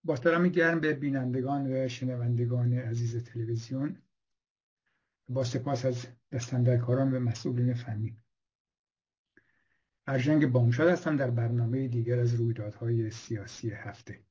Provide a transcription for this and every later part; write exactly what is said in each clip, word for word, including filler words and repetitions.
با سلام گرم به بینندگان و شنوندگان عزیز تلویزیون، با سپاس از دستاندرکاران و مسئولین فنی. ارژنگ بامشاد هستم در برنامه دیگر از رویدادهای سیاسی هفته.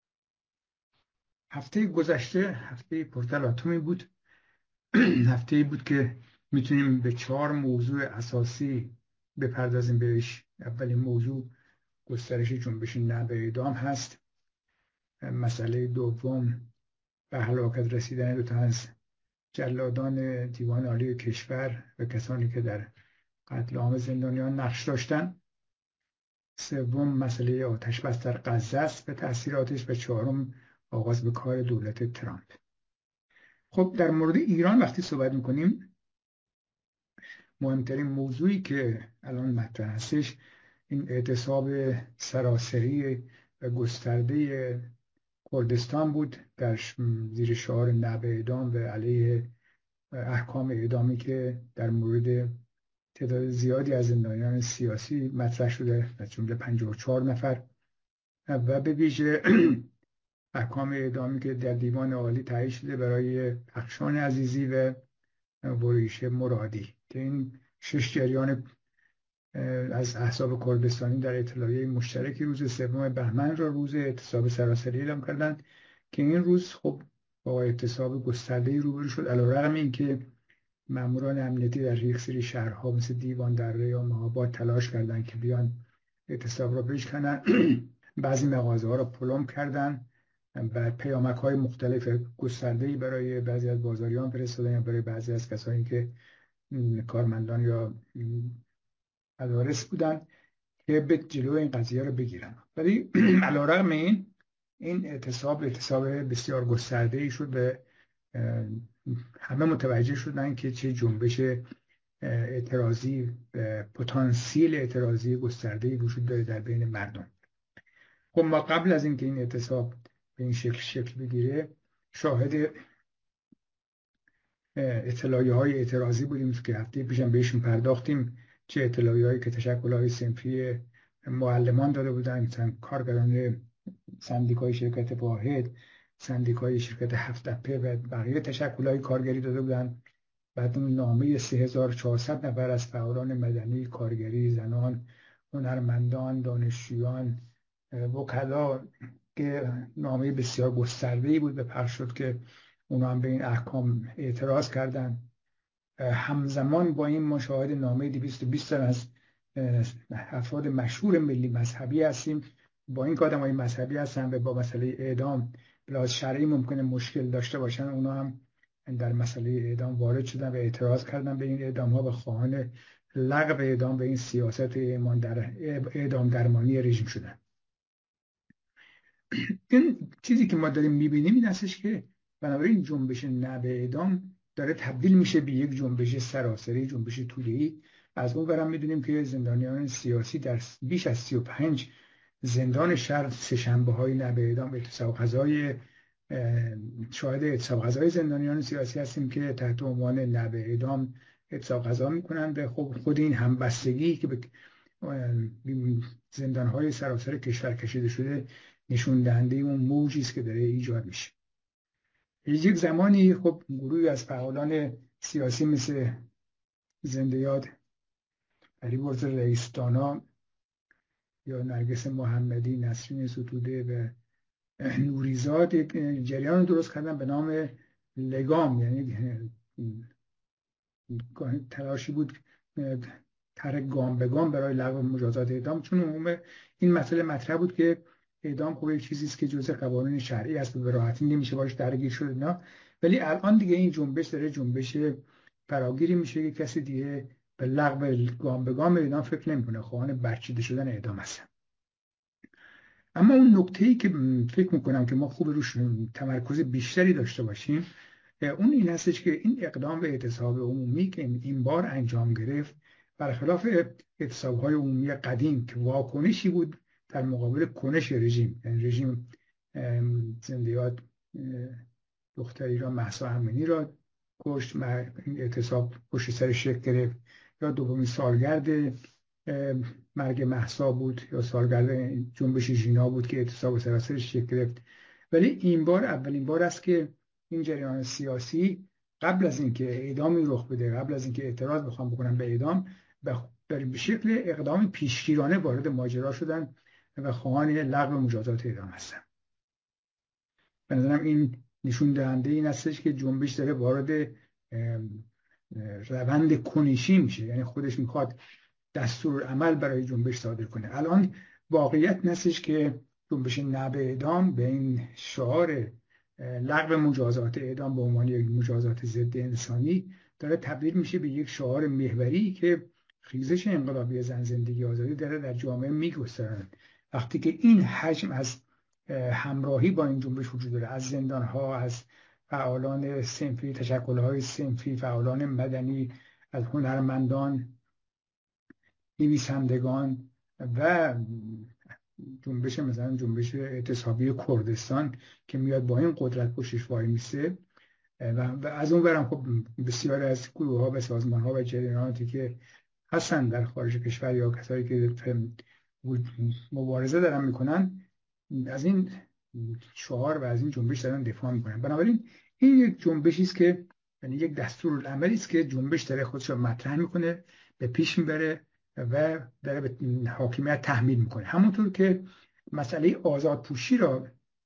هفته گذشته هفته پرتلاطمی بود. هفته بود که میتونیم به چهار موضوع اساسی بپردازیم بهش. اولین موضوع گسترش جنبش نه به اعدام هست. مسئله دوم به هلاکت رسیدن دو تا از جلادان دیوان عالی کشور و کسانی که در قتل عام زندانیان نقش داشتن. سوم مسئله آتش بس در غزه است به تأثیراتش. و چهارم آغاز به کار دولت ترامپ. خب در مورد ایران وقتی صحبت میکنیم، مهمترین موضوعی که الان مطرح هستش این اعتصاب سراسری و گسترده کردستان بود در زیر شعار نه به اعدام و علیه احکام اعدامی که در مورد تعداد زیادی از زندانیان سیاسی مطرح شده، از جمله پنجاه و چهار نفر، و به ویژه احکام اعدامی که در دیوان عالی تعیین شده برای بخشان عزیزی و بریش مرادی، که این شش جریان از احزاب کردستانی در اطلاعیه مشترکی روز سوم بهمن را روز اعتصاب سراسری اعلام کردند که این روز خب با اعتصاب گسترده‌ای روبرو شد، علیرغم اینکه ماموران امنیتی در یک سری شهرها مثل دیوان دره یا مهاباد تلاش کردند که بیان اعتصاب را بشکنن. بعضی مغازه ها را پلم کردن و پیامک های مختلف گسترده‌ای برای بعضی از بازاریان فرستادن یا برای بعضی از کسانی که کارمندان یا مدارس بودن که به جلو این قضیه رو بگیرن. ولی علیرغم این این اعتصاب اعتصاب بسیار گسترده‌ای شد و همه متوجه شدن که چه جنبش اعتراضی پتانسیل اعتراضی گسترده‌ای وجود داره در بین مردم. خب ما قبل از اینکه این اعتصاب به این شکل شکل بگیره شاهد اطلاعیه‌های اعتراضی بودیم که هفته پیشم بهشون پرداختیم. چه اطلاعیه‌هایی که تشکل‌های صنفی معلمان داده بودن، مثلا کارگران سندیکای شرکت واحد، سندیکای شرکت هفت تپه و بقیه تشکل‌های کارگری داده بودن. بعد اون نامه سه هزار و چهارصد نفر از فعالان مدنی، کارگری، زنان، هنرمندان، دانشجویان، وکلا که نامه بسیار گسترده‌ای بود به پخش شد که اونا هم به این احکام اعتراض کردن. همزمان با این مشاهده نامه دویست و بیست از افراد مشهور ملی مذهبی هستیم. با این که آدمای مذهبی هستن و با مسئله اعدام لحاظ شرعی ممکنه مشکل داشته باشن، اونا هم در مسئله اعدام وارد شدن و اعتراض کردن به این اعدام ها و خواهان لغو اعدام به این سیاست اعدام درمانی رژیم شدن. این چیزی که ما داریم میبینیم این هستش که بنابراین جنبش نه به اعدام داره تبدیل میشه به یک جنبش سراسری، جنبش طوله‌ای. از اون برم میدونیم که زندانیان سیاسی در بیش از سی و پنج زندان شهر سه شنبه های نه به اعدام اعتصاب غذای شاهد اعتصاب غذای زندانیان سیاسی هستیم که تحت عنوان نه به اعدام اعتصاب غذا میکنند. خب خود این همبستگی که به زندان های سراسر کشور کشیده شده نشون دهنده اون موجی است که داره ایجاد میشه. یک زمانی خب گروهی از فعالان سیاسی مثل زنده یاد علیبرز رئیس‌دانا یا نرگس محمدی، نسرین ستوده و نوریزاد یک جریان درست کردن به نام لگام، یعنی تلاشی بود طرح گام به گام برای لغو مجازات اعدام، چون عموم این مسئله مطرح بود که اعدام خوب یک چیزی است که جزء قوانین شرعی است و به راحتی نمیشه باش درگیر شد اینا. ولی الان دیگه این جنبش داره جنبش فراگیری میشه که کسی دیگه به لغو گام به گام اعدام فکر نمیکنه، خواهان برچیده شدن اعدام هستن. اما اون نکته‌ای که فکر میکنم که ما خوب روش تمرکز بیشتری داشته باشیم اون این هستش که این اقدام به اعتصاب عمومی که این بار انجام گرفت برخلاف اعتصاب‌های عمومی قدیم که واکنشی بود در مقابل کنش رژیم، یعنی رژیم زنده یاد دختری را مهسا امینی را کشت، این اعتصاب پشت سر شکل گرفت، یا دومین سالگرد مرگ مهسا بود یا سالگرد جنبش ژینا بود که اعتصاب سراسر شکل گرفت. ولی این بار اولین بار است که این جریان سیاسی قبل از اینکه اعدامی رخ بده، قبل از اینکه اعتراض بخوام بکنن به اعدام، به شکل اقدام پیشگیرانه وارد ماجرا شدن و خواهان لغو مجازات اعدام هستن. به نظرم این نشون دهنده این هستش که جنبش داره وارد روند کنشی میشه، یعنی خودش میخواد دستورالعمل برای جنبش صادر کنه. الان واقعیت نستش که جنبش نه به اعدام به این شعار لغو مجازات اعدام به عنوان یک مجازات ضد انسانی داره تبدیل میشه به یک شعار محوری که خیزش انقلابی زن زندگی آزادی داره در جامعه میگسترند. وقتی که این حجم از همراهی با این جنبش وجود داره، از زندانها، از فعالان صنفی، تشکل‌های صنفی، فعالان مدنی، از هنرمندان، نویسندگان و جنبش مثلا جنبش اعتصابی کردستان که میاد با این قدرت پشتش وای میسه و از اون برم خب بسیاری از گروه ها و سازمان ها و جریاناتی که هستن در خارج کشور یا کسایی که مبارزه دارن میکنن از این شعار و از این جنبش دارن دفاع میکنن. بنابراین این یک جنبشی است که یعنی یک دستورالعملی است که جنبش داره خودش رو مطرح میکنه، به پیش میبره و داره به حاکمیت تحمیل میکنه. همونطور که مسئله آزادپوشی را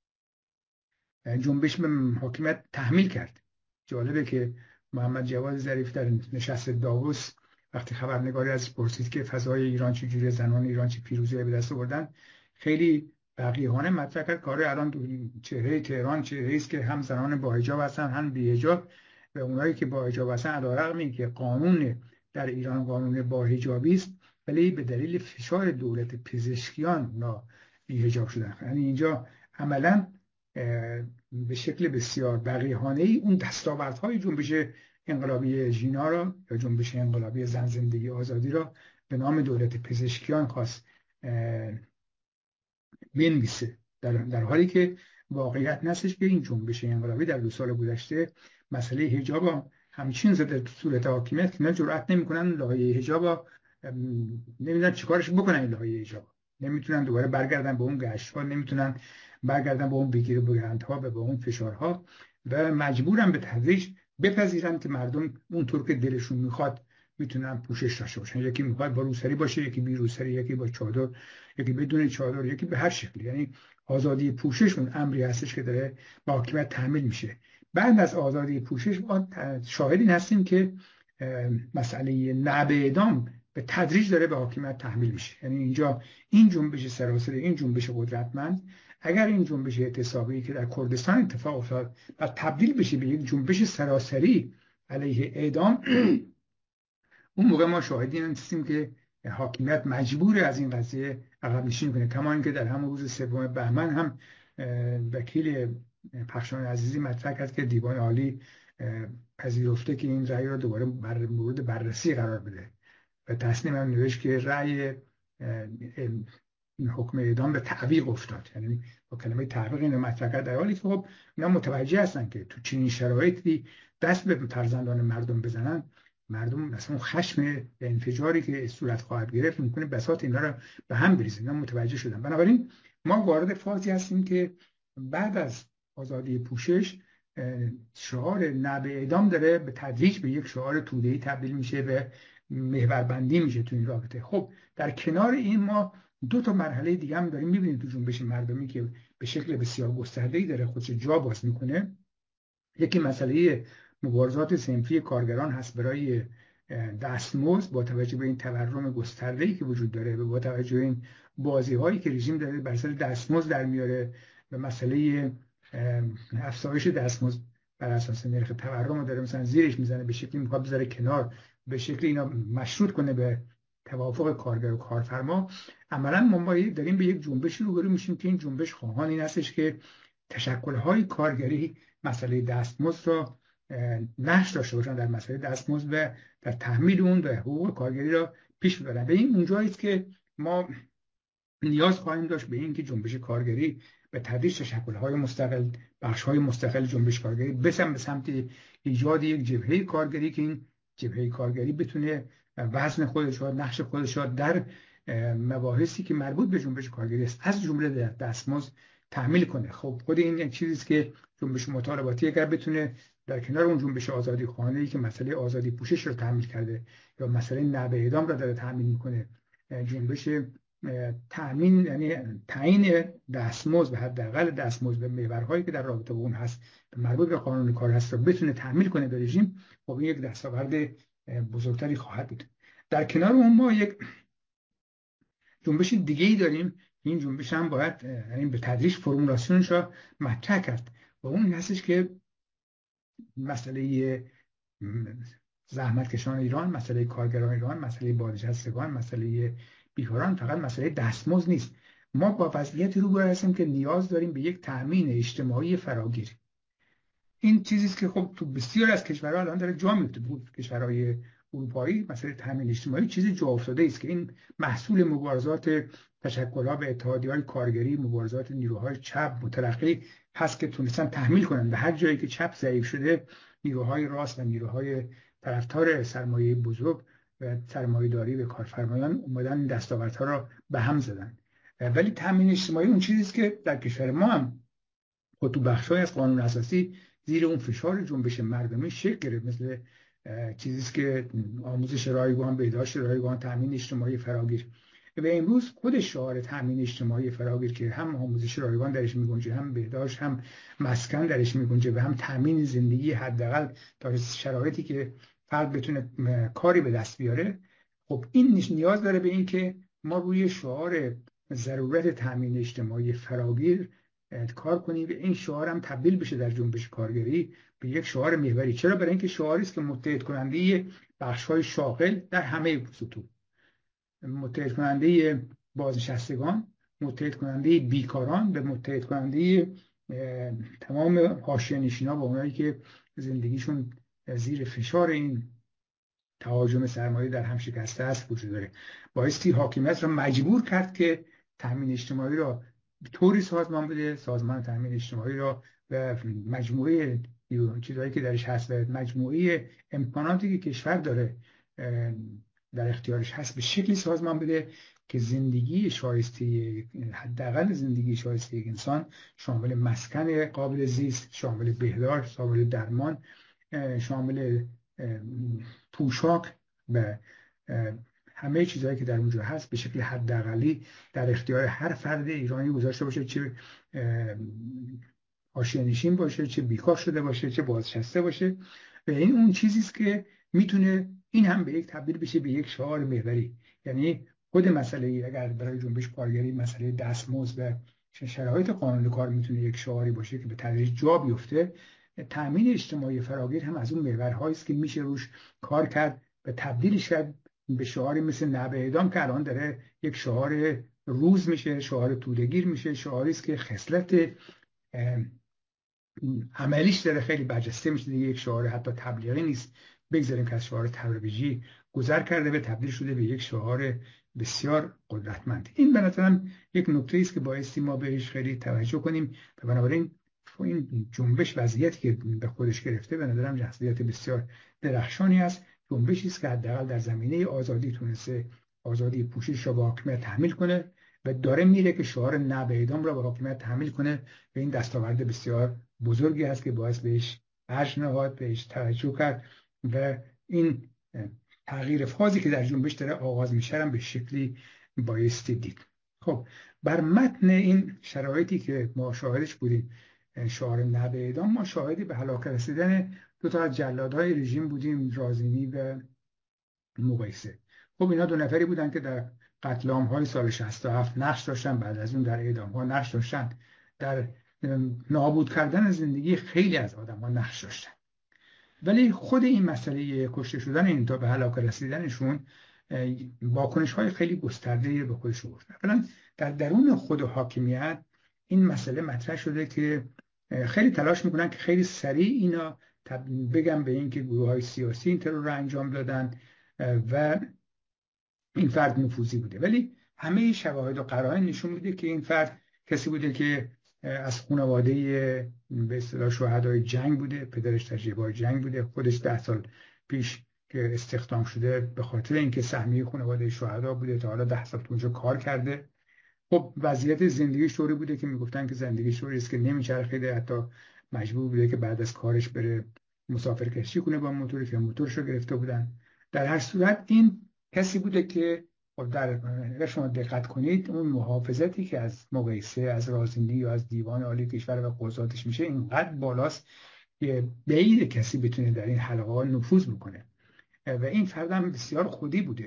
جنبش به حاکمیت تحمیل کرد. جالبه که محمد جواد ظریف در نشست داووس وقتی خبرنگاری از پرسید که فضای ایران چجوری، زنان ایران چه پیروزی به دست آوردن، خیلی وقیحانه مطرح کرد کار الان چهره تهران چهره است که هم زنان با حجاب هستن هم بی حجاب و اونایی که با حجاب هستن علیرغم اینکه قانون در ایران قانون با حجابی است ولی به دلیل فشار دولت پزشکیان نا بی حجاب شدن. یعنی اینجا عملاً به شکل بسیار وقیحانه ای اون دستاوردهای جنبش انقلابی ژینا را یا جنبش انقلابی زن زندگی آزادی را به نام دولت پزشکیان خواست بنویسه، در, در حالی که واقعیت نستش که این جنبش انقلابی در دو سال گذشته مسئله حجاب همچین زده تو صورت حاکمیت که نه جرئت نمیکنن لایحه حجاب نمیدونن چیکارش بکنن. این لایحه حجاب نمیتونن دوباره برگردن به اون گشت‌ها، نمیتونن برگردن به اون بگیر بگیرندها و به اون فشارها و مجبورن به تدریج بپذیرن که مردم اونطور که دلشون میخواد میتونن پوشش داشته باشن. یکی میخواد با روسری باشه، یکی بی روسری، یکی با چادر، یکی بدون چادر، یکی به هر شکلی. یعنی آزادی پوشش اون امری هستش که داره با حاکمیت تحمیل میشه. بعد از آزادی پوشش ما شاهدین هستیم که مسئله نه به اعدام به تدریج داره به حاکمیت تحمیل میشه. یعنی اینجا این جنبش سراسری، این جنبش قدرتمند، اگر این جنبش اعتصابی که در کردستان اتفاق افتاد و تبدیل بشه به یک جنبش سراسری علیه اعدام، اون موقع ما شاهدین هستیم که حاکمیت مجبور از این قضیه عقب نشینی کنه. کما اینکه در همون روز سوم بهمن هم وکیل پخشان عزیزی مطرح کرد که دیوان عالی پذیرفته که این رأی را دوباره بر مورد بررسی قرار بده و تصمیم هم نوشت که رأی این حکم اعدام به تعویق افتاد. یعنی با کلمه تعویق اینو مطرح کرد، در حالی که خب اینا متوجه هستن که تو چنین شرایطی دست به فرزندان مردم بزنن، مردم مثلا خشم به انفجاری که صورت خواهد گرفت ممکنه بساط اینا رو به هم بریزه. اینا متوجه شدن. بنابراین ما وارد فازی هستیم که بعد از آزادی پوشش شعار نه به اعدام داره به تدریج به یک شعار توده‌ای تبدیل میشه و محوربندی میشه تو این رابطه. خب در کنار این ما دو تا مرحله دیگه هم داریم میبینیم تو جنبش مردمی که به شکل بسیار گسترده‌ای داره خودش جا باز میکنه. یکی مسئله مبارزات صنفی کارگران هست برای دستمزد با توجه به این تورم گسترده‌ای که وجود داره و با توجه به این بازی‌هایی که رژیم داره بر سر دستمزد در میاره و مسئله افزایش دستمزد بر اساس نرخ تورم رو داره مثلا زیرش میزنه، به شکلی میخواد بذاره کنار، به شکلی اینا مشروط کنه به توافق کارگر و کارفرما. عملاً ما داریم به یک جنبشی روبرو میشیم که این جنبش خواهان این هستش که تشکل‌های کارگری مسئله دستمزد را نقش داشته باشن در مسئله دستمزد و در تحمیل اون و حقوق کارگری را پیش ببرن. به این اونجایی است که ما نیاز خواهیم داشت به این که جنبش کارگری به تدریج تشکل‌های مستقل، بخش‌های مستقل جنبش کارگری بسن به سمت ایجاد یک جبهه کارگری که این جبهه کارگری بتونه وزن خودش را، نقش خودش را در مباحثی که مربوط به جنبش کارگری است از جمله دستمزد تحمیل کنه. خب خود این یک چیزی است که جنبش مطالباتی اگر بتونه در کنار اون جنبش آزادی خواهانه‌ای که مسئله آزادی پوشش رو تحمیل کرده یا مسئله نبع اعدام را داره تحمیل میکنه، جنبش تامین یعنی تعیین دستمزد و حداقل دستمزد به محورهایی که در رابطه با اون هست مربوط به قانون کار هست رو بتونه تحمیل کنه به رژیم، خب این یک دستاورد بزرگتری خواهد بود. در کنار اون ما یک جنبش دیگه ای داریم. این جنبش هم باید یعنی به تدریج فرمولاسیونش را مطرح کرد و اون این هستش که مسئله زحمتکشان ایران، مسئله کارگران ایران، مسئله بازنشستگان، مسئله بیکاران فقط مسئله دستمزد نیست. ما با وضعیتی روبرو هستیم که نیاز داریم به یک تأمین اجتماعی فراگیر. این چیزی است که خب تو بسیار از کشورها الان داره جا میفته. بود کشورهای اروپایی مسئله تامین اجتماعی چیزی جا افتاده است که این محصول مبارزات تشکل‌ها به اتحادیه‌های کارگری، مبارزات نیروهای چپ مترقی هست که تونستن تحمیل کنن به هر جایی که چپ ضعیف شده نیروهای راست و نیروهای طرفدار سرمایه بزرگ و سرمایه‌داری به کارفرمایان اومدن این دستاوردها را به هم زدن. ولی تامین اجتماعی اون چیزی است که در کشور ما هم خود تو بخش‌های از قانون اساسی زیر اون فشار جنبش مردمی شکل گرفت، مثل چیزی که آموزش رایگان، بهداشت رایگان، تامین اجتماعی فراگیر. و امروز خود شعار تامین اجتماعی فراگیر که هم آموزش رایگان درش میگنجه، هم بهداشت، هم مسکن درش میگنجه و هم تامین زندگی حداقل تا شرایطی که فرد بتونه کاری به دست بیاره، خب این نیاز داره به این که ما روی شعار ضرورت تامین اجتماعی فراگیر کار کنیم و این شعار هم تبدیل بشه در جنبش کارگری به یک شعار محوری. چرا؟ برای اینکه شعاری است که متحد کننده بخش‌های شاغل در همه سطوح، متحد کننده بازنشستگان، متحد کننده بیکاران، به متحد کننده تمام حاشیه‌نشین‌ها و اونایی که زندگیشون زیر فشار این تهاجم سرمایه در هم شکسته است وجود داره. بایستی حاکمیت را مجبور کرد که تامین اجتماعی را طوری سازمان بده، سازمان تامین اجتماعی را و مجموعه چیزهایی که درش هست و مجموعه امکاناتی که کشور داره در اختیارش هست به شکلی سازمان بده که زندگی شایسته، حداقل زندگی شایسته یک انسان، شامل مسکن قابل زیست، شامل بهداشت، شامل درمان، شامل پوشاک و همه چیزهایی که در اونجا هست به شکل حداقلی در اختیار هر فرد ایرانی گذاشته باشه، چه حاشیه‌نشین باشه، چه بیکار شده باشه، چه بازنشسته باشه. و این اون چیزی است که میتونه این هم به یک تبدیل بشه به یک شعار محوری. یعنی خود مسئله اگر برای جنبش کارگری مسئله دستمزد و شرایط قانون کار میتونه یک شعاری باشه که به تدریج جا بیفته، تامین اجتماعی فراگیر هم از اون محورهایی است که میشه روش کار کرد و تبدیلش کرد به شعاری مثل نبع اعدام که الان داره یک شعار روز میشه، شعار توده‌گیر میشه، شعاری است که خصلت عملیش داره خیلی برجسته میشه دیگه، یک شعار حتی تبلیغی نیست، بگذاریم که از شعار ترویجی گذر کرده و تبدیل شده به یک شعار بسیار قدرتمند. این به نظرم یک نکته است که بایستی ما بهش خیلی توجه کنیم و بنابراین این جنبش وضعیتی که به خودش گرفته به نظرم وضعیت بسیار درخشانی است. جنبشی است که حداقل در زمینه آزادی تونسته آزادی پوشش را به حاکمیت تحمیل کنه و داره میره که شعار نبع اعدام را به حاکمیت تحمیل کنه و این دستاورد بسیار بزرگی است که باعث بهش ارج نهاد، بهش توجه کرد و این تغییر فازی که در جنبش داره آغاز میشه هم به شکلی بایستی دید. خب بر متن این شرایطی که ما شاهدش بودیم، شعار نبع اعدام، ما شاهدی به هلاک رسیدن دو تا از جلادهای رژیم بودیم، رازینی و مقیسه. خب اینا دو نفری بودن که در قتل عام‌های سال شصت و هفت نقش داشتن، بعد از اون در اعدام‌ها نقش داشتن، در نابود کردن زندگی خیلی از آدم‌ها نقش داشتن. ولی خود این مسئله کشته شدن این تا به هلاک رسیدنشون واکنش‌های خیلی گسترده به خودش آورد. مثلا در درون خود حاکمیت این مسئله مطرح شده که خیلی تلاش میکنن که خیلی سریع اینا بگم به این که گروه‌های سیاسی این ترور رو انجام دادن و این فرد نفوذی بوده، ولی همه شواهد و قرائن نشون میده که این فرد کسی بوده که از خانواده به اصطلاح شهدای جنگ بوده، پدرش تجربه‌های جنگ بوده، خودش ده سال پیش که استخدام شده به خاطر اینکه سهمیه خانواده شهدا بوده، تا حالا ده سال اونجا کار کرده. خب وضعیت زندگیش طوری بوده که میگفتن که زندگیش طوری است که نمیچرخیده، حتی مجبور بوده که بعد از کارش بره مسافر کشی کنه با موتوری که موتورش رو گرفته بودن. در هر صورت این کسی بوده که خب در اگر شما دقت کنید اون محافظتی که از مقایسه از رازندی یا از دیوان عالی کشور و قضاتش میشه اینقدر بالاست که بعید کسی بتونه در این حلقه نفوذ بکنه و این فرد هم بسیار خودی بوده.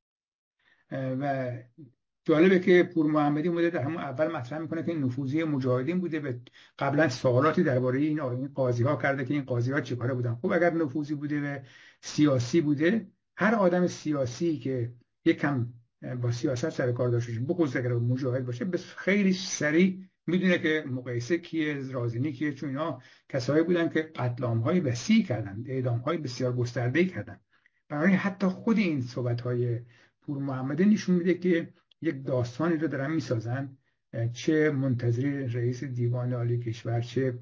و جالبه که پور محمدی بوده در همون اول مطرح میکنه که این نفوذی مجاهدین بوده و قبلا سوالاتی درباره این این قاضی ها کرده که این قاضی ها چیکاره بودن. خب اگر نفوذی بوده و سیاسی بوده، هر آدم سیاسی که یکم با سیاست سر کار داشته باشه، بخصوص اگر مجاهد باشه، بس خیلی سریع میدونه که مقایسه کیه، رازنی کیه، چون اینا کسایی بودن که قتل عام‌های وسیع کردن، اعدام‌های بسیار گسترده‌ای کردن. برای حتی خود این صحبت‌های پور محمدی نشون میده که یک داستانی رو دارن میسازن، چه منتظری رئیس دیوان عالی کشور، چه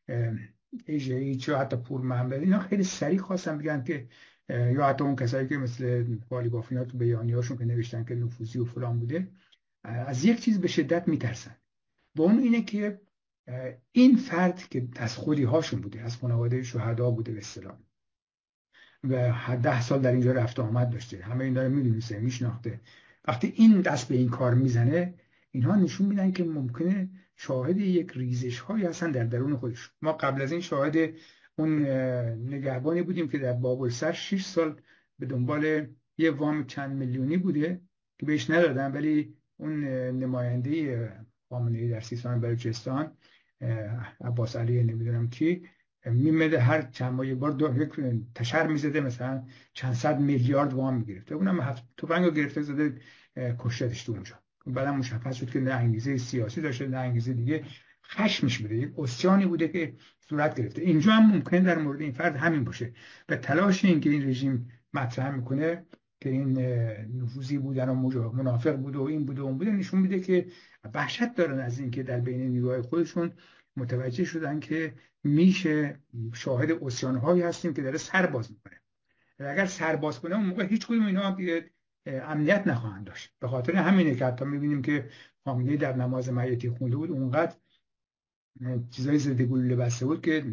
ایجهی، چه حتی پور محمدی، اینا خیلی سریع خواستن بگن که یا حتی اون کسایی که مثل والی بافینا تو بیانیه‌هاشون که نوشتن که نفوذی و فلان بوده، از یک چیز به شدت میترسن. با اون اینه که این فرد که از خودی هاشون بوده، از خانواده شهدا بوده به اصطلاح، و ده سال در اینجا رفت آمد داشته، همه این داره میدونسته، میشناخته. وقتی این دست به این کار میزنه، اینها نشون میدن که ممکنه شاهد یک ریزش هایی هستن در درون خودش. ما قبل از این شاهد اون نگهبانی بودیم که در بابل سر شش سال به دنبال یه وام چند میلیونی بوده که بهش ندادن، ولی اون نماینده خامنه‌ای در سیستان بلوچستان، عباس علی نمیدونم کی، میمده هر چند ماه یک بار دو یک تشر میزده، مثلا چند صد میلیارد وام میگرفته، اونم هفت توپنگو گرفته زده کشتش تو اونجا. بعدم مشخص شد که نه انگیزه سیاسی داشته نه انگیزه دیگه، خشمش بوده، یک اسیانی بوده که صورت گرفته. اینجا هم ممکنه در مورد این فرد همین باشه و تلاش این که این رژیم مطرح میکنه که این نفوذی بودن و منافق بوده و این بوده و اون بوده، نشون میده که وحشت دارن از این که در بین نیروهای خودشون متوجه شدن که میشه شاهد عصیان‌هایی هستیم که داره سر باز میکنه و اگر سر باز کنه اون موقع هیچ کدوم اینا امنیت نخواهند داشت. به خاطر همینه که حتی میبینیم که خامنه‌ای در نماز میتی خونده بود، اونقدر چیزای ضد گلوله بسته بود که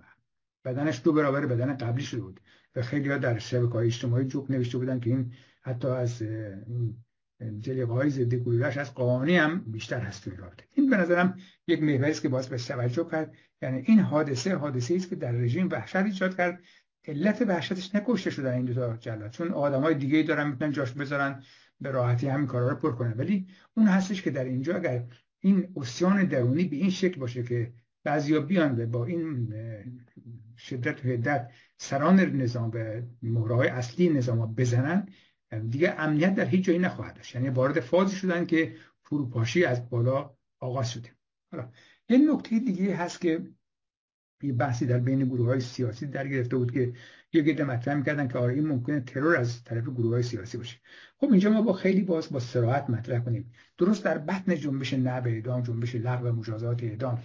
بدنش دو برابر بدن قبلی شده بود و خیلی ها در شبکه‌های اجتماعی جوک نوشته بودن که این حتی از جلیقه‌های ضد گلوله‌اش از قانی هم بیشتر هست توی رابطه. این به نظرم یک محوری است که باعث به توجه کرد. یعنی این حادثه حادثه است که در رژیم وحشت ایجاد کرد. علت وحشتش نکشته شدن این دو تا جلاد، چون آدمای دیگه‌ای دارن میتونن جاش بذارن به راحتی همین کارا رو پر کنن، ولی اون هستش که در اینجا اگر این عصیان درونی به این شکل باشه که بعضیا بیان و با این شدت و حدت سران نظام به مهره‌های اصلی نظام بزنن، دیگه امنیت در هیچ جایی نخواهد داشت. یعنی وارد فازی شدن که فروپاشی از بالا آغاز شده. حالا یه نکته دیگه هست که یه بحثی در بین گروه‌های سیاسی در گرفته بود که یه گده مطرح می‌کردن که آره این ممکنه ترور از طرف گروه‌های سیاسی باشه. خب اینجا ما با خیلی باز با صراحت مطرح کنیم، درست در بطن جنبش نبع اعدام، جنبش لغو مجازات اعدام،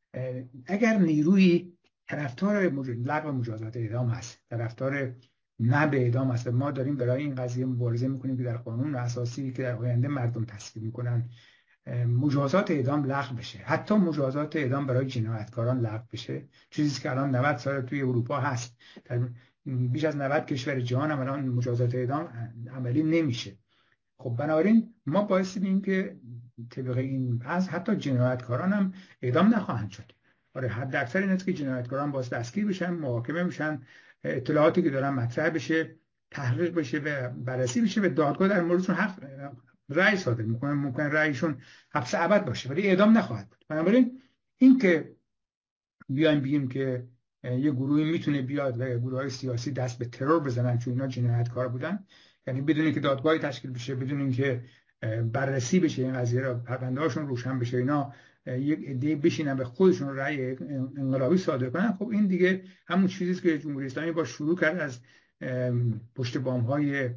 اگر نیروی طرفدار لغو مجازات اعدام هست، طرفدار نبع اعدام هست، ما داریم برای این قضیه مبارزه میکنیم که در قانون اساسی که در آینده مردم تصویب میکنن مجازات اعدام لغو بشه، حتی مجازات اعدام برای جنایتکاران لغو بشه، چیزی که الان نود سال توی اروپا هست. در بیش از نود کشور جهان هم الان مجازات اعدام عملی نمیشه. خب بنابراین ما باعث می‌شیم که طبق این از حتی جنایتکاران هم اعدام نخواهند شد. آره حد اکثر این است که جنایتکاران باز دستگیر بشن، محاکمه میشن، اطلاعاتی که دارن مطرح بشه، تحقیق بشه و بررسی بشه و دادگاه در موردشون حق رأی صادر میکنه. ممکن رأیشون حبس ابد باشه ولی اعدام نخواهد بود. بنابراین این که بیایم بگیم که یه گروهی میتونه بیاد و گروه‌های سیاسی دست به ترور بزنن چون اینا جنایتکار بودن، یعنی بدون اینکه دادگاهی تشکیل بشه، بدون اینکه بررسی بشه این قضیه را، پرونده‌هاشون روشن بشه، اینا یک عده بشینن به خودشون رأی انقلابی صادر کنن، خب این دیگه همون چیزی است که جمهوری اسلامی با شروع کرد از پشت بام‌های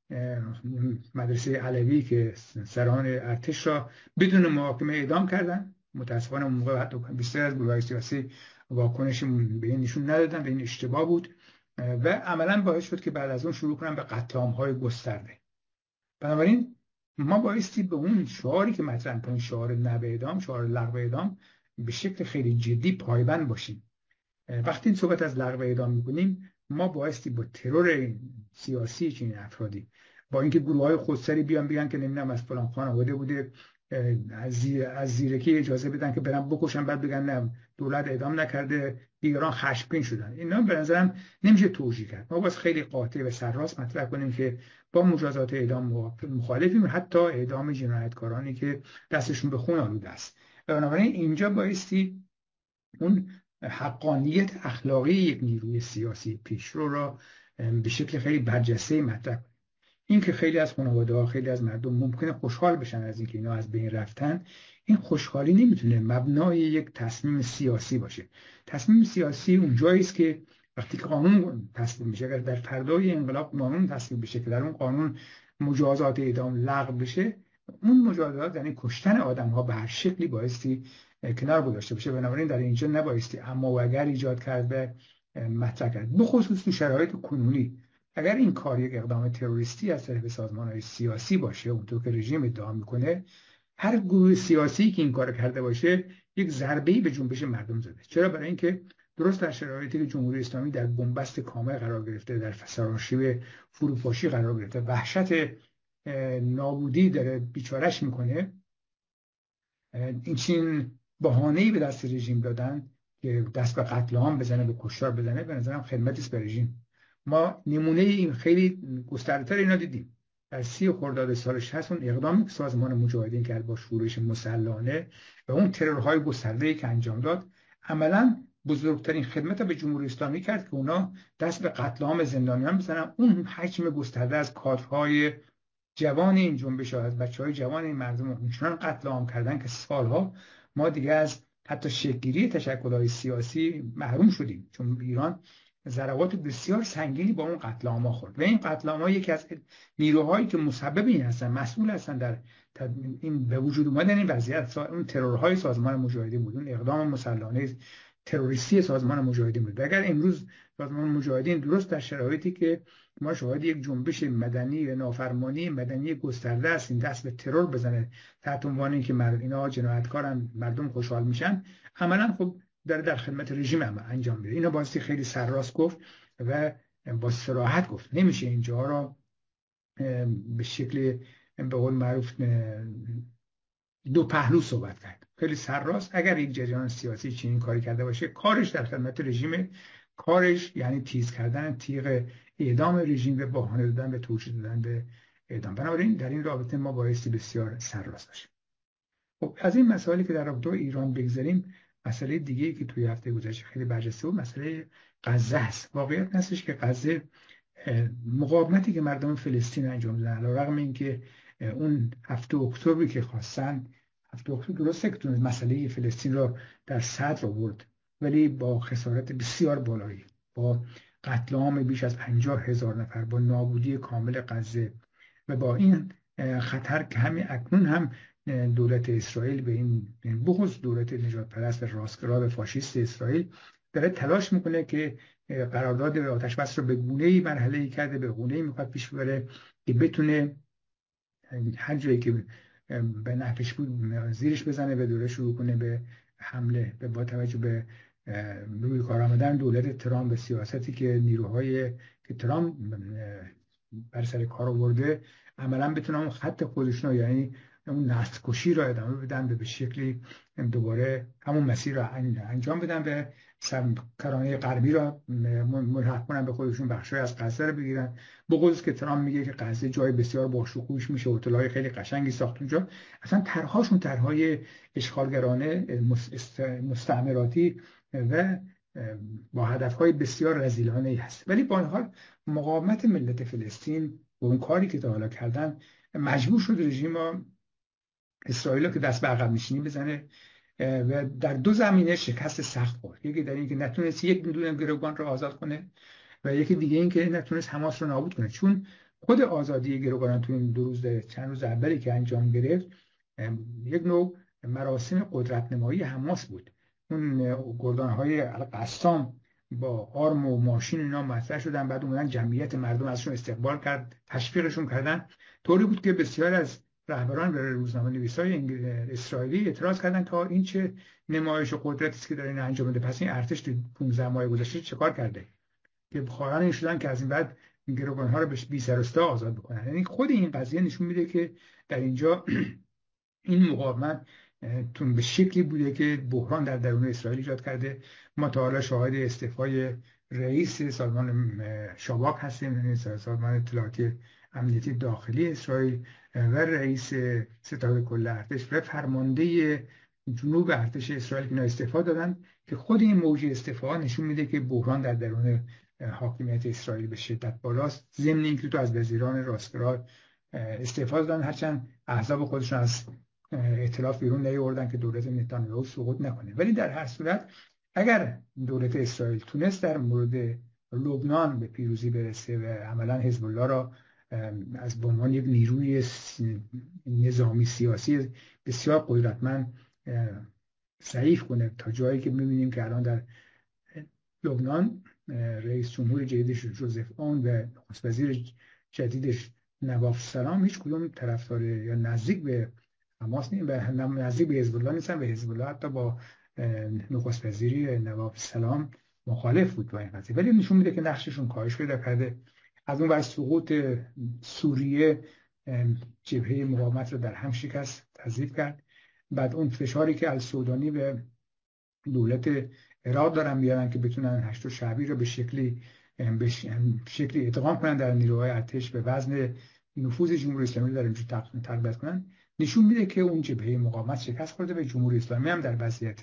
مدرسه علوی که سران ارتش را بدون محاکمه اعدام کردن. متاسفانه اون موقع حتی بیشتر از گروه‌های سیاسی واکنش به این نشون ندادن و این اشتباه بود و عملا باعث شد که بعد از اون شروع کنن به قتل عام‌های گسترده. بنابراین ما بایستی به اون شعاری که مطرح کنیم، شعار نه به اعدام، شعار لغو اعدام، به شکل خیلی جدی پایبند باشیم. وقتی این صحبت از لغو اعدام میکنیم، ما بایستی با ترور سیاسی چنین افرادی، با اینکه گروه های خودسری بیان بگن که نمیدونم از فلان خانواده بوده، از زیر از زیرکی اجازه بدن که برن بکشن، بعد بگن نه دولت اعدام نکرده، دیگران خشمگین شدن، اینا به نظرم نمیشه توجیه کرد. ما باید خیلی قاطع و سرراست مطرح کنیم که با مجازات اعدام مخالفیم، حتی اعدام جنایتکارانی که دستشون به خون آلوده است. بنابراین اینجا بایستی اون حقانیت اخلاقی یک نیروی سیاسی پیشرو را به شکل خیلی برجسته مطرح کنیم. این که خیلی از خانواده‌ها، خیلی از مردم ممکنه خوشحال بشن از اینکه اینا از بین رفتن، این خوشحالی نمیتونه مبنای یک تصمیم سیاسی باشه. تصمیم سیاسی اونجایی است که وقتی که قانون تصویب میشه، اگر در فردای انقلاب قانون تصویب بشه که در اون قانون مجازات اعدام لغو بشه، اون مجازات یعنی کشتن آدم‌ها به هر شکلی بایستی کنار گذاشته بشه. بنابراین در اینجا نبایستی اما و اگر ایجاد کرد و مطرح کرد، بخصوص تو شرایط کنونی. اگر این کار یک اقدام تروریستی از طرف سازمان‌های سیاسی باشه، اونطور که رژیم ادعا میکنه، هر گروه سیاسی که این کار کرده باشه یک ضربه‌ای به جنبش مردم زده. چرا؟ برای اینکه درست در شرایطی که جمهوری اسلامی در بنبست کامل قرار گرفته، در سراشیب فروپاشی قرار گرفته، وحشت نابودی داره بیچارش میکنه، این چین بهانه‌ای به دست رژیم دادن که دست به قتل عام بزنه، به کشتار بزنه، به نظرم خدمتی است به رژیم. ما نمونه این خیلی گسترده‌تر اینا دیدیم. در سی خرداد سال شصت اون اقدامی که سازمان مجاهدین کرد با شورش مسلحانه و اون ترورهای گسترده‌ای که انجام داد، عملاً بزرگترین خدمت به جمهوری اسلامی کرد که اونا دست به قتل عام زندانیان بزنن. اون حجم گسترده از کادرهای جوان این جنبش ها، از بچه های جوان این مردم اونچنان قتل عام کردن که سالها ما دیگه از حتی شکل‌گیری تشکل‌های سیاسی محروم شدیم، چون ایران ضربات بسیار سنگینی با اون قتل عام خورد و این قتل عام یکی از نیروهایی که مسبب این هستن، مسئول هستن در این به وجود اومدن این وضعیت، اون ترورهای سازمان مجاهدین بود، اون اقدام مسلحانه تروریستی سازمان مجاهدین بود. و اگر امروز سازمان مجاهدین درست در شرایطی که ما شاهد یک جنبش مدنی و نافرمانی مدنی گسترده است، این دست به ترور بزنه تحت عنوان اینکه مرد اینا جنایتکارن، مردم خوشحال میشن، عملا خب در در خدمت رژیم هم انجام میده. اینو بازی خیلی سرراست گفت و با صراحت گفت. نمیشه اینجا را به شکل به قول معروف دو پهلو صحبت کرد. خیلی سرراست. اگر یک جریان سیاسی چنین کاری کرده باشه، کارش در خدمت رژیم، کارش یعنی تیز کردن تیغ اعدام رژیم و بهانه دادن به توجیه دادن به اعدام. بنابراین در این رابطه ما بایستی بسیار سرراست باشیم. خب از این مسائلی که در رابطه با ایران بگذاریم، مسئله دیگه‌ای که توی هفته گذشته خیلی برجسته بود مسئله غزه است. واقعیت هستش که غزه مقاومتی که مردم فلسطین انجام دادن، علیرغم اینکه اون هفته اکتبری که خواستن، هفته اکتبر درسته که تونست مسئله فلسطین را در صدر آورد، ولی با خسارت بسیار بالایی، با قتل عام بیش از پنجاه هزار نفر، با نابودی کامل غزه و با این خطر که همین اکنون هم دولت اسرائیل به این بخصوص دولت نجات پرست راستگرا و فاشیست اسرائیل داره تلاش میکنه که قرارداد آتش بس رو به گونه‌ای مرحله‌ای کرده، به گونه‌ای میخواد پیش ببره که بتونه هر جایی که به نفعش بود زیرش بزنه و دوره شروع کنه به حمله. به با توجه به روی کار آمدن دولت ترامپ به سیاستی که نیروهای که ترامپ بر سر کار آورده عملا بتونن اون خط خودشون، یعنی اون نسل کشی را ادامه بدن، به شکلی دوباره همون مسیر را انجام بدن، به کرانه غربی را ملحق کنن به خودشون، بخشای از غزه رو بگیرن. بخصوص که ترامپ میگه که غزه جای بسیار باشکوهش میشه، هتل‌های خیلی قشنگی ساخت اونجا. اصلا طرح‌هاشون طرح‌های اشغالگرانه مستعمراتی و با هدف‌های بسیار رذیلانه‌ای هست. ولی با این حال مقاومت ملت فلسطین و اون کاری که تا حالا کردن مجبور شد رژیم اسرائیل که دست به عقب نشینی بزنه و در دو زمینه شکست سخت خورد. یکی در این که نتونست یک میلیون گروگان رو آزاد کنه و یکی دیگه این که نتونست حماس رو نابود کنه، چون خود آزادی گروگانان تو این دو روز چند روز اولی که انجام گرفت یک نوع مراسم قدرت نمایی حماس بود. اون گردان‌های القسام با آرم و ماشین اینا مطرح شدن، بعد اومدن جمعیت مردم ازشون استقبال کرد، تشویقشون کردن، طوری بود که بسیار از رهبران و روزنامه‌نویسای اسرائیلی اعتراض کردن که این چه نمایش قدرتی است که داره این انجام میده، پس این ارتش تو پانزده ماه گذشته چه کرده که خواهان این شدن که از این بعد گروگان‌ها رو بی سر و صدا آزاد بکنن. یعنی خود این قضیه نشون میده که در اینجا این مقاومت تون به شکلی بوده که بحران در درون اسرائیل ایجاد کرده. ما تا حالا شاهد استعفای رئیس سازمان شاباک هستیم، سازمان اطلاعاتی امنیتی داخلی اسرائیل، و رئیس ستاد کل ارتش و فرمانده جنوب ارتش اسرائیل که اینا استعفا دادن، که خود این موج استعفا نشون میده که بحران در درون حاکمیت اسرائیل به شدت بالاست. ضمن اینکه تو از وزیران راستگرا استعفا دادن، هرچند احزاب خودشون از ائتلاف بیرون نیاوردن که دولت نتانیاهو سقوط نکنه. ولی در هر صورت اگر دولت اسرائیل تونست در مورد لبنان به پیروزی برسه و عملا حزب الله را از به عنوان یک نیروی نظامی سیاسی بسیار قدرتمند ضعیف کنه تا جایی که می‌بینیم که الان در لبنان رئیس جمهور جدیدش جوزف اون و نخست وزیر جدیدش نواف سلام هیچ کدوم طرفدار یا نزدیک به حماس نیست و نزدیک به حزب الله نیستن، و حزب الله حتی با نخست وزیری نواف سلام مخالف بود با این قضیه. ولی نشون میده که نقششون کاهش پیدا کرده. از اون ور سقوط سوریه جبهه مقاومت رو در هم شکست، تضعیف کرد. بعد اون فشاری که السودانی به دولت عراق دارن بیارن که بتونن هشت شعبی رو به شکلی به شکلی ادغام کنن در نیروهای ارتش، به وزن نفوذ جمهوری اسلامی در اینجا تقویت کنن، نشون میده که اون جبهه مقاومت شکست خورده و جمهوری اسلامی هم در وضعیت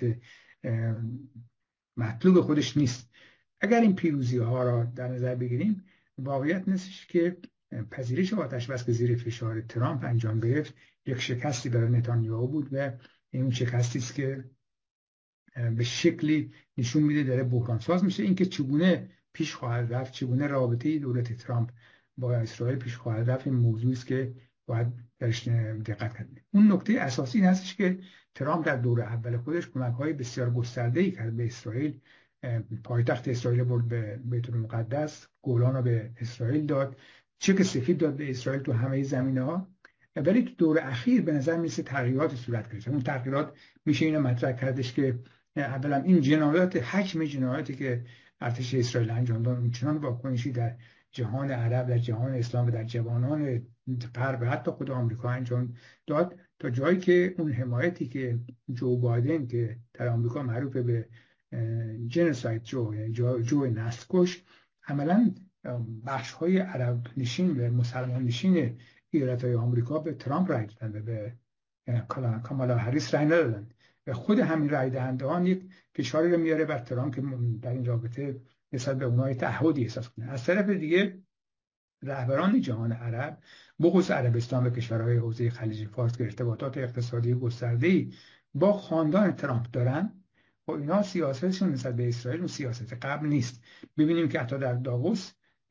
مطلوب خودش نیست. اگر این پیروزی ها را در نظر بگیریم، واقعیت نیستش که پذیرش آتش بس که زیر فشار ترامپ انجام گرفت یک شکستی برای نتانیاهو بود و این شکستی است که به شکلی نشون میده داره بحران ساز میشه. اینکه چگونه پیش خواهد رفت، چگونه رابطه دولت ترامپ با اسرائیل پیش خواهد رفت، این موضوعی است که باید درش دقت کنیم. اون نکته اساسی این هستش که ترامپ در دور اول خودش کمک‌های بسیار گسترده‌ای کرد به اسرائیل. پایتخت اسرائیل برد به بیت المقدس، گولان رو به اسرائیل داد، چک سفید داد به اسرائیل تو همه زمینه‌ها. ولی تو دور اخیر به نظر میسه تغییرات صورت گرفته. اون تغییرات میشه اینو مطرح کردش که اولا این جنایات، حجم جنایاتی که ارتش اسرائیل انجام داد اونچنان واکنشی در جهان عرب، در جهان اسلام و در جوانان غرب، حتی خود آمریکا انجام داد، تا جایی که اون حمایتی که جو بایدن که در آمریکا معروف به جنوساید جو، یعنی جو, جو نسل‌کش، عملاً بخش‌های عرب نشین و مسلمان نشین ایالت‌های آمریکا به ترامپ رای دادن و به کامالا هریس رای ندادن. و خود همین رای دهندگان یک فشاری رو میاره بر ترامپ که در این رابطه نسبت به اونها تعهدی احساس کنه. از طرف دیگه رهبران جهان عرب، بخصوص عربستان و کشورهای حوزه خلیج فارس که ارتباطات اقتصادی گسترده‌ای با خاندان ترامپ دارن، و اینا سیاستشون نسبت به اسرائیل اون سیاست قبل نیست. ببینیم که حتی در داووس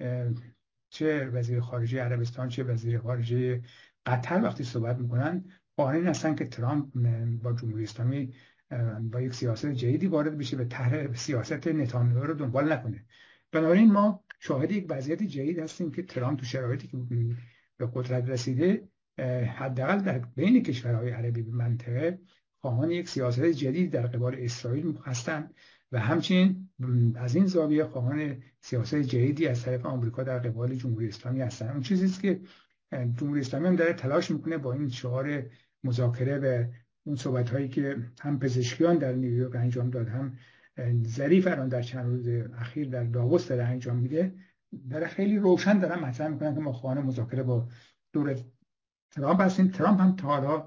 چه وزیر خارجه عربستان چه وزیر خارجه قطر وقتی صحبت میکنن قانع هستن که ترامپ با جمهوری اسلامی با یک سیاست جدیدی وارد بشه و طرح سیاست نتانیاهو رو دنبال نکنه. بنابراین ما شاهد یک وضعیت جدید هستیم که ترامپ تو شرایطی که به قدرت رسیده، حداقل در بین کشورهای عربی به منطقه، خواهان یک سیاست جدید در قبال اسرائیل هستند و همچنین از این زاویه خواهان سیاست جدیدی از طرف آمریکا در قبال جمهوری اسلامی هستند. اون چیزی است که جمهوری اسلامی هم داره تلاش میکنه با این شعار مذاکره و اون صحبت هایی که هم پزشکیان در نیویورک انجام داد، هم ظریف الان در چند روز اخیر در داووس داره انجام میده، داره خیلی روشن دارن مطرح میکنن که ما خواهان مذاکره با دولت ترامپ هستیم. ترامپ هم تا حالا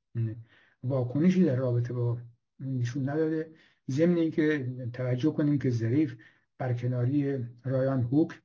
واکنشی در رابطه با نشون نداده. ضمن اینکه توجه کنیم که ظریف برکناری رایان هوک،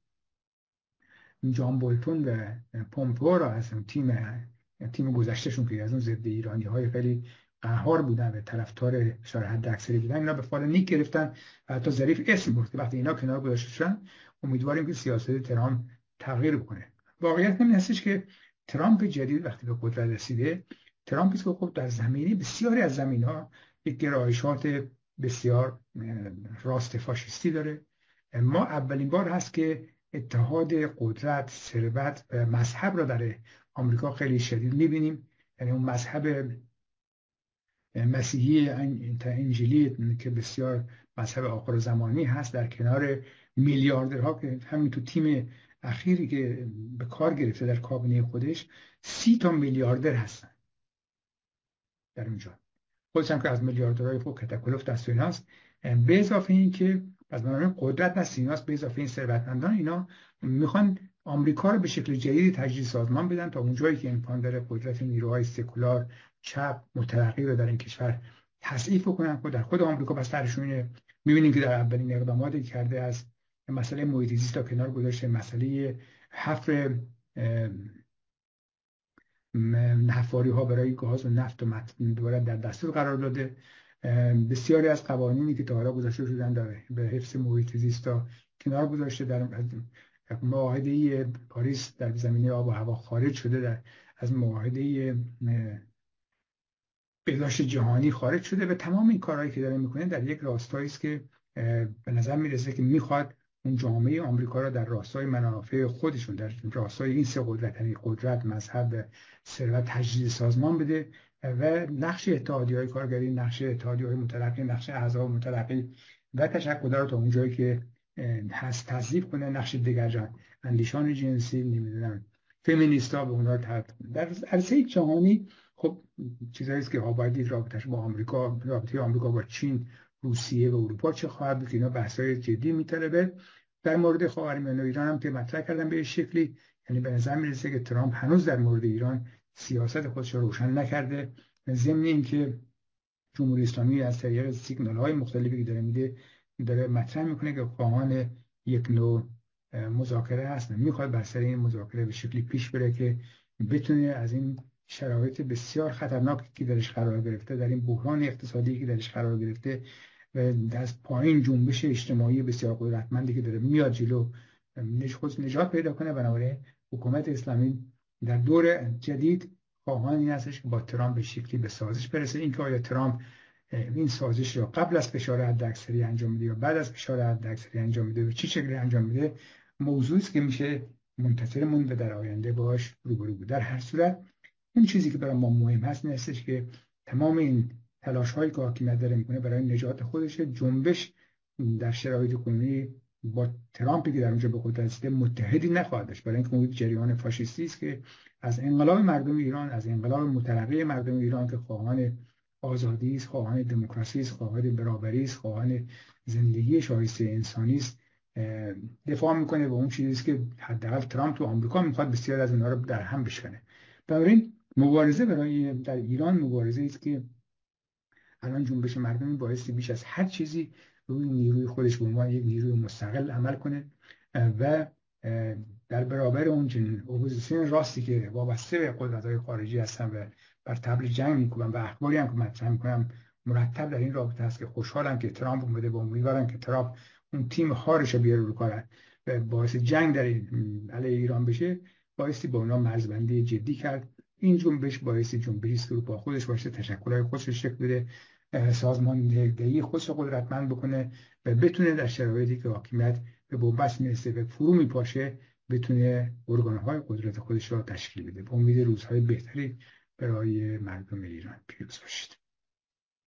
جان بولتون و پومپئو را از تیم تیم گذشتهشون که از اون ضد ایرانی های خیلی قهار بودن و طرفدار شرح حد اکثری بودن، اینا به فال نیک گرفتن و حتی ظریف اسم برد. وقتی اینا کنار گذاشته شدن، امیدواریم که سیاست ترامپ تغییر بکنه. واقعیت این هستش که ترامپ جدید وقتی به قدرت رسیده، ترامپی که خب در زمینه بسیاری از زمین‌ها یک گرایشات بسیار راست فاشیستی داره. ما اولین بار هست که اتحاد قدرت، ثروت و مذهب را در آمریکا خیلی شدید می‌بینیم. یعنی اون مذهب مسیحی انجیلی که بسیار مذهب آخر زمانی هست، در کنار میلیاردرها که همین تو تیم اخیری که به کار گرفته در کابینه خودش سی تا میلیاردر هستن در اونجا. خودش هم که از میلیاردرهای فوق تکلف دست ایناست، به اضافه این که از منابع قدرت دست ایناست، به اضافه این ثروتمندان، اینا میخوان آمریکا رو به شکل جدیدی تجدید سازمان بدن تا اونجایی که امکان داره قدرت نیروهای سکولار چپ مترقی رو در این کشور تضعیف بکنن. خود در خود آمریکا بس سرشونه. می‌بینیم که در اولین اقداماتی کرده از مسئله محیط زیست تا کنار گذاشته، مسئله حفر حفاری ها برای گاز و نفت و دوباره در دستور قرار داده. بسیاری از قوانینی که تا حالا گذاشته شدن در به حفظ محیط زیست تا کنار گذاشته. در معاهده پاریس در زمینه آب و هوا خارج شده، در از معاهده بهداشت جهانی خارج شده و تمام این کارهایی که داره میکنه در یک راستایی است که به نظر میرسه که میخواد اون جامعه آمریکا را در راستای منافع خودشون، در راستای این سه قدرت، یعنی قدرت، مذهب و ثروت، تجدید سازمان بده و نقش اتحادیه‌های کارگری، نقش اتحادیه‌های مترقی، نقش احزاب مترقی و تشکل‌دار تا اونجایی که هست تضعیف کنه، نقش دیگر اندیشان جنسی، نمیدونم فمینیستا به اونها در عرصه جهانی. خب چیزایی است که آبادی رابطش با آمریکا، رابطه آمریکا با چین، روسیه و اروپا چه خواهد بود، اینا بحث‌های جدی میطلبه. در مورد خاورمیانه و ایران هم که مطرح کردم به شکلی، یعنی به نظر میرسه که ترامپ هنوز در مورد ایران سیاست خودش رو روشن نکرده، ضمن اینکه جمهوری اسلامی از طریق سیگنال‌های مختلفی که داره میده داره مطرح میکنه که خواهان یک نوع مذاکره هست، میخواد بر سر این مذاکره به شکلی پیش بره که بتونه از این شرایط بسیار خطرناکی که درش قرار گرفته، در این بحران اقتصادی که درش قرار گرفته و از پایین جنبش اجتماعی بسیار قدرتمندی که داره میاد جلو، خود نجات پیدا کنه. بنابراین حکومت اسلامی در دور جدید خواهان این هستش که با ترامپ به شکلی به سازش برسه. اینکه آیا ترامپ این سازش را قبل از فشار حداکثری انجام میده یا بعد از فشار حداکثری انجام میده و چه شکلی انجام میده، موضوعی است که میشه منتظر موند و در آینده باهاش روبرو بود. در هر صورت اون چیزی که برای ما مهم هست این هستش که تمام این تلاش هایی که حاکمیت داره میکنه برای نجات خودش، جنبش در شرایط کنونی با ترامپی که در اونجا به قدرت رسیده متحدی نخواهد داشت، برای اینکه اون جریان فاشیستی است که از انقلاب مردم ایران، از انقلاب مترقی مردم ایران که خواهان آزادی است، خواهان دموکراسی است، خواهان برابری است، خواهان زندگی شایسته انسانی است، دفاع میکنه و اون چیزی است که حداقل ترامپ تو آمریکا میخواد بسیار از اونها رو در هم بشکنه. بنابراین مبارزه برای در ایران مبارزه است که الان جنبش مردمی بایستی بیش از هر چیزی روی نیروی خودش به عنوان یک نیروی مستقل عمل کنه و در برابر اون چنین اپوزیسیون راستی که وابسته به قدرت‌های خارجی هستن و بر طبل جنگ میکنن و اخباری هم که مطرح میکنم مرتب در این رابطه هست که خوشحالم که ترامپ اومده و امیدوارم که ترامپ اون تیم خارش رو بیاره رو کار و باعث جنگ در علیه ایران بشه، بایستی با اونا مرزبندی جدی کرد. این جنبش باعث جنبشی است که با خودش باشه تشکل‌های خودش شکل بده، سازماندهی خودش رو قدرتمند بکنه و بتونه در شرایطی که حاکمیت به بنبست میرسه و فرو میپاشه بتونه ارگان‌های قدرت خودش را تشکیل بده. با امید روزهای بهتری برای مردم ایران. پیروز باشید.